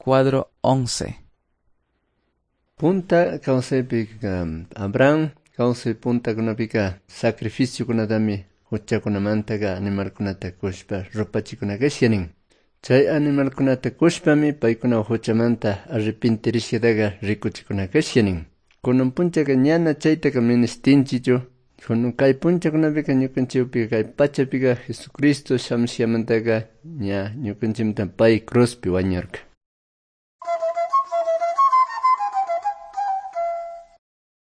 Cuadro 11. Punta kawsaypika Abraham kawsay puntakunapika sacrificiokunatami huchakunamantaqa animalkunata kushpa rupachikuna kashyanin. Chay animalkunata kushpami paykuna huchamanta arrepintirishkataqa rikuchikuna kashyanin. Kunan punchaka ñana chaytaka ministinchichu. Kunan kay punchakunapika ñukanchikpika kay pachapika Jesucristo shamushamantaqa ña ñukanchimanta pay cruzpi wañurka.